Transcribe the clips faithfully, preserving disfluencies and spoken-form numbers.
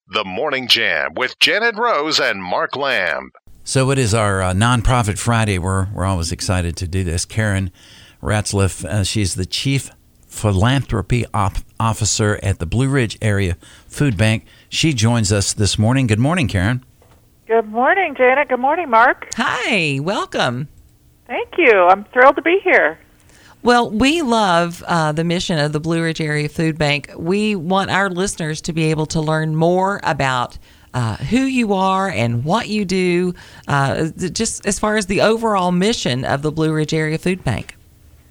The Morning Jam with Janet Rose and Mark Lamb. So it is our uh, Nonprofit Friday. We're, we're always excited to do this. Karen Ratzliff, uh, she's the Chief Philanthropy Op- Officer at the Blue Ridge Area Food Bank. She joins us this morning. Good morning, Karen. Good morning, Janet. Good morning, Mark. Hi, welcome. Thank you. I'm thrilled to be here. Well, we love uh, the mission of the Blue Ridge Area Food Bank. We want our listeners to be able to learn more about uh, who you are and what you do, uh, just as far as the overall mission of the Blue Ridge Area Food Bank.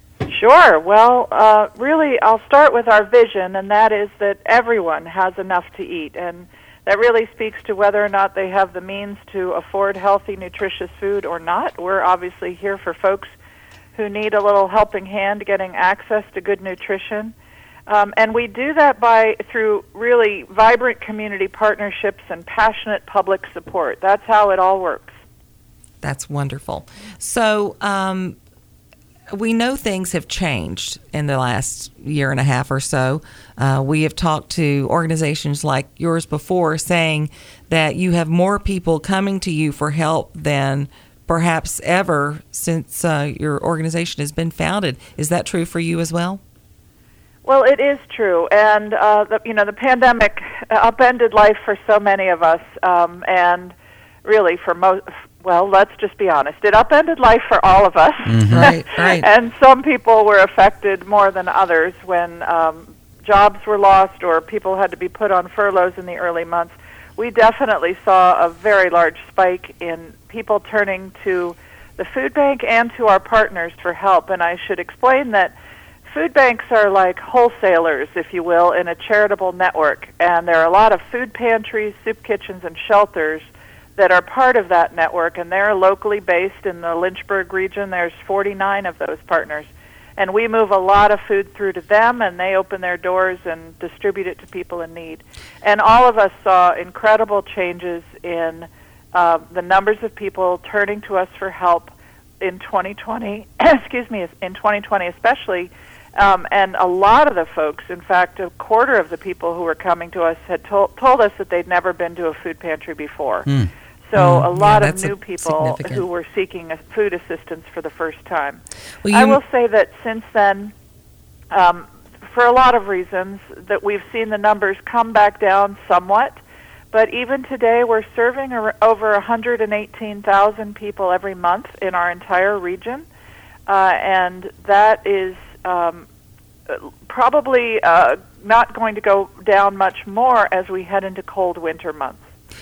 Sure. Well, uh, really, I'll start with our vision, and that is that everyone has enough to eat. And that really speaks to whether or not they have the means to afford healthy, nutritious food or not. We're obviously here for folks who need a little helping hand getting access to good nutrition. Um, and we do that by through really vibrant community partnerships and passionate public support. That's how it all works. That's wonderful. So um, we know things have changed in the last year and a half or so. Uh, we have talked to organizations like yours before saying that you have more people coming to you for help than perhaps ever since uh, your organization has been founded. Is that true for you as well? Well, it is true, and uh, the, you know the pandemic upended life for so many of us, um, and really for most. Well, let's just be honest. It upended life for all of us, mm-hmm. right? Right. And some people were affected more than others when um, jobs were lost or people had to be put on furloughs in the early months. We definitely saw a very large spike in people turning to the food bank and to our partners for help. And I should explain that food banks are like wholesalers, if you will, in a charitable network. And there are a lot of food pantries, soup kitchens, and shelters that are part of that network. And they're locally based in the Lynchburg region. There's forty-nine of those partners. And we move a lot of food through to them, and they open their doors and distribute it to people in need. And all of us saw incredible changes in uh, the numbers of people turning to us for help in twenty twenty, excuse me, in twenty twenty especially. Um, and a lot of the folks, in fact, a quarter of the people who were coming to us had told, told us that they'd never been to a food pantry before. Mm. So mm, a lot yeah, of new people who were seeking a food assistance for the first time. Well, I will say that since then, um, for a lot of reasons, that we've seen the numbers come back down somewhat. But even today, we're serving over one hundred eighteen thousand people every month in our entire region. Uh, and that is um, probably uh, not going to go down much more as we head into cold winter months.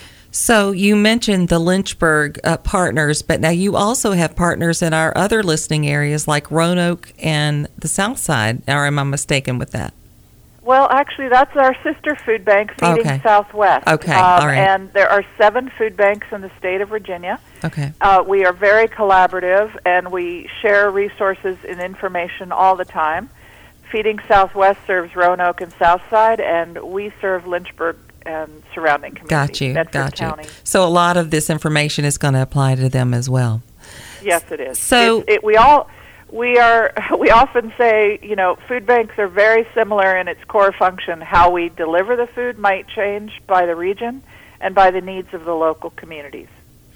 So you mentioned the Lynchburg uh, partners, but now you also have partners in our other listening areas like Roanoke and the South Side. Or am I mistaken with that? Well, actually, that's our sister food bank, Feeding okay. Southwest. Okay, um, all right. And there are seven food banks in the state of Virginia. Okay. Uh, we are very collaborative, and we share resources and information all the time. Feeding Southwest serves Roanoke and Southside, and we serve Lynchburg and surrounding communities. Got you, Bedford got County. you. So a lot of this information is going to apply to them as well. Yes, it is. So it, it, we all we are we often say, you know, food banks are very similar in its core function. How we deliver the food might change by the region and by the needs of the local communities.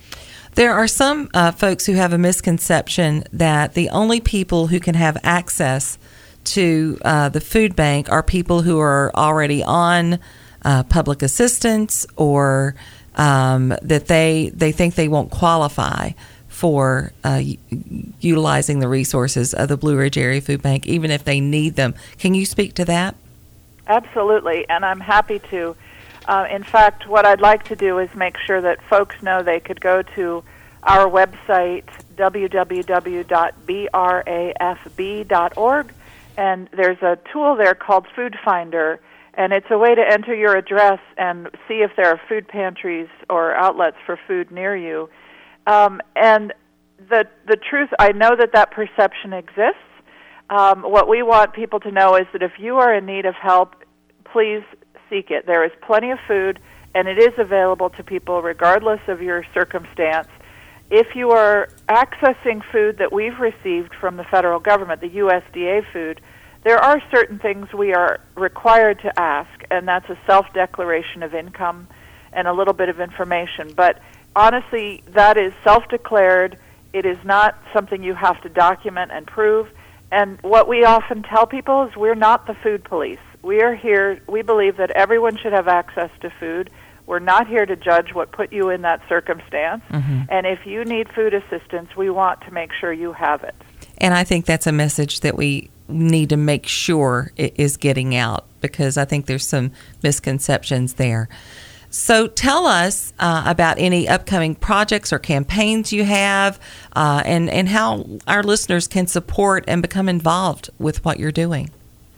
There are some uh, folks who have a misconception that the only people who can have access to uh, the food bank are people who are already on Uh, public assistance, or um, that they they think they won't qualify for uh, u- utilizing the resources of the Blue Ridge Area Food Bank, even if they need them. Can you speak to that? Absolutely, and I'm happy to. Uh, in fact, what I'd like to do is make sure that folks know they could go to our website, w w w dot b r a f b dot org, and there's a tool there called Food Finder. And it's a way to enter your address and see if there are food pantries or outlets for food near you. Um, and the the truth, I know that that perception exists. Um, what we want people to know is that if you are in need of help, please seek it. There is plenty of food, and it is available to people regardless of your circumstance. If you are accessing food that we've received from the federal government, the U S D A food, there are certain things we are required to ask, and that's a self-declaration of income. and a little bit of information. But honestly, that is self-declared. It is not something you have to document and prove. And what we often tell people is we're not the food police. We are here, we believe that everyone should have access to food. We're not here to judge what put you in that circumstance. Mm-hmm. And if you need food assistance, we want to make sure you have it. And I think that's a message that we need to make sure it is getting out, because I think there's some misconceptions there. So tell us uh, about any upcoming projects or campaigns you have, uh, and, and how our listeners can support and become involved with what you're doing.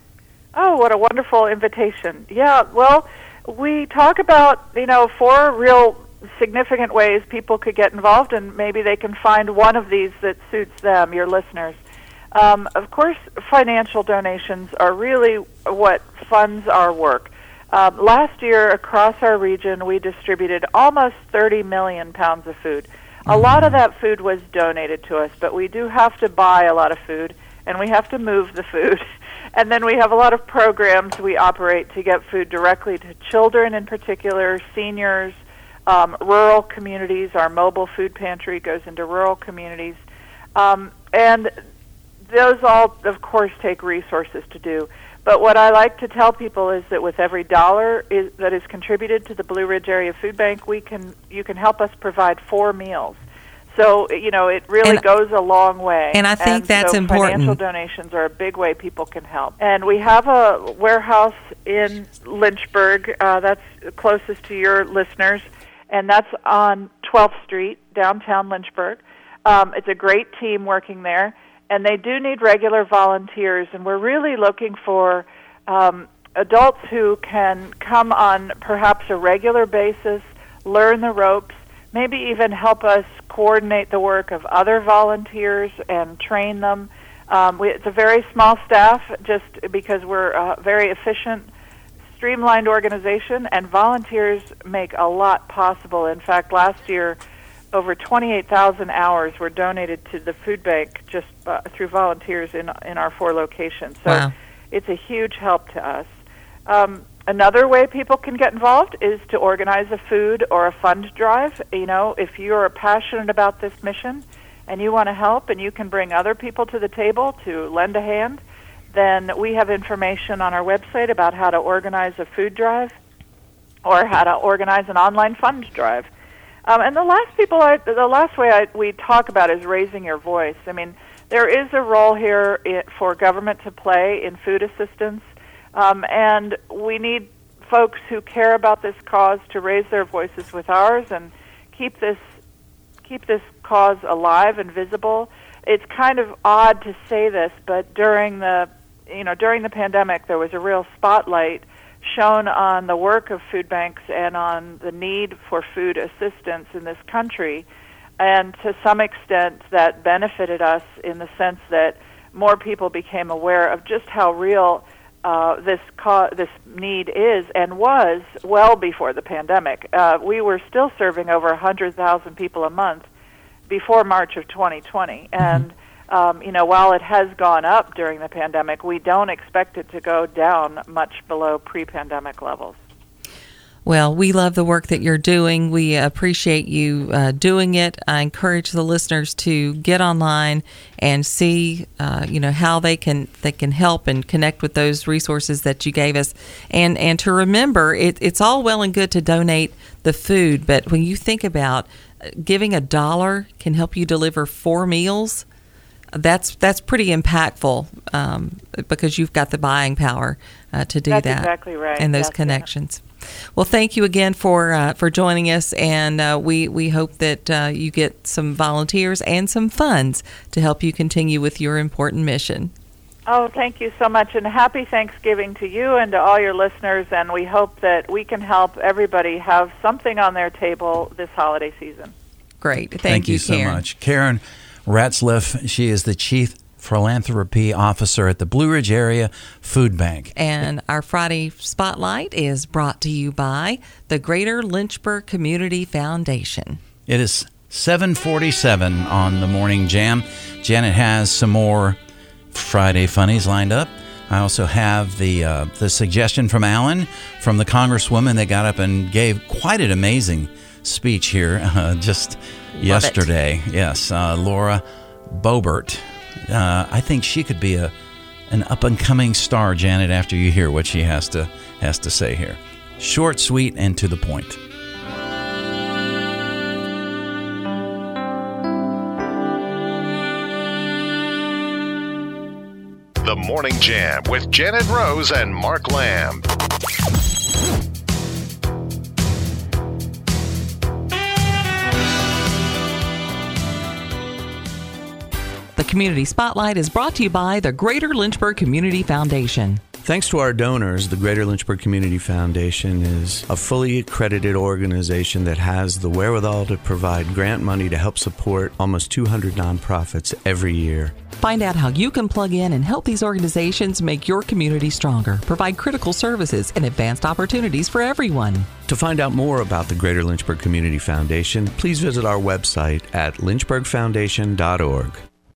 Oh, what a wonderful invitation. Yeah, well, we talk about, you know, four real significant ways people could get involved, and maybe they can find one of these that suits them, your listeners. Um, of course, financial donations are really what funds our work. Um, last year, across our region, we distributed almost thirty million pounds of food. A lot of that food was donated to us, but we do have to buy a lot of food, and we have to move the food. And then we have a lot of programs we operate to get food directly to children in particular, seniors, um, rural communities. Our mobile food pantry goes into rural communities. Um, and those all, of course, take resources to do. But what I like to tell people is that with every dollar is, that is contributed to the Blue Ridge Area Food Bank, we can you can help us provide four meals. So, you know, it really and, goes a long way. And I think and that's so important. Financial donations are a big way people can help. And we have a warehouse in Lynchburg uh, that's closest to your listeners, and that's on twelfth Street, downtown Lynchburg. Um, it's a great team working there, and they do need regular volunteers, and we're really looking for um, adults who can come on perhaps a regular basis, learn the ropes, maybe even help us coordinate the work of other volunteers and train them. Um, we, it's a very small staff just because we're a very efficient, streamlined organization, and volunteers make a lot possible. In fact, last year, over twenty-eight thousand hours were donated to the food bank just uh, through volunteers in in our four locations. So wow. It's a huge help to us. Um, Another way people can get involved is to organize a food or a fund drive. You know, if you're passionate about this mission and you want to help and you can bring other people to the table to lend a hand, then we have information on our website about how to organize a food drive or how to organize an online fund drive. Um, and the last people, I, the last way I, we talk about is raising your voice. I mean, there is a role here i- for government to play in food assistance. Um, and we need folks who care about this cause to raise their voices with ours and keep this keep this cause alive and visible. It's kind of odd to say this, but during the you know during the pandemic, there was a real spotlight shown on the work of food banks and on the need for food assistance in this country, and to some extent, that benefited us in the sense that more people became aware of just how real Uh, this co- this need is and was well before the pandemic. Uh, we were still serving over one hundred thousand people a month before March of twenty twenty. Mm-hmm. And, um, you know, while it has gone up during the pandemic, we don't expect it to go down much below pre-pandemic levels. Well, we love the work that you're doing. We appreciate you uh, doing it. I encourage the listeners to get online and see, uh, you know, how they can they can help and connect with those resources that you gave us, and and to remember, it, it's all well and good to donate the food, but when you think about giving a dollar can help you deliver four meals, that's that's pretty impactful um, because you've got the buying power uh, to do that's that. That's exactly right. And those yes, connections. Yeah. Well, thank you again for uh, for joining us, and uh, we we hope that uh, you get some volunteers and some funds to help you continue with your important mission. Oh, thank you so much, and happy Thanksgiving to you and to all your listeners, and we hope that we can help everybody have something on their table this holiday season. Great. Thank, Thank you, you so Karen. much. Karen Ratzliff, she is the Chief Philanthropy Officer at the Blue Ridge Area Food Bank. And our Friday Spotlight is brought to you by the Greater Lynchburg Community Foundation. It is seven forty-seven on the Morning Jam. Janet has some more Friday funnies lined up. I also have the uh, the suggestion from Alan, from the Congresswoman that got up and gave quite an amazing speech here uh, just Love yesterday. It. Yes, uh, Laura Boebert. Uh, I think she could be a an up and coming star, Janet. After you hear what she has to has to say here, short, sweet, and to the point. The Morning Jam with Janet Rose and Mark Lamb. The Community Spotlight is brought to you by the Greater Lynchburg Community Foundation. Thanks to our donors, the Greater Lynchburg Community Foundation is a fully accredited organization that has the wherewithal to provide grant money to help support almost two hundred nonprofits every year. Find out how you can plug in and help these organizations make your community stronger, provide critical services and advanced opportunities for everyone. To find out more about the Greater Lynchburg Community Foundation, please visit our website at lynchburg foundation dot org.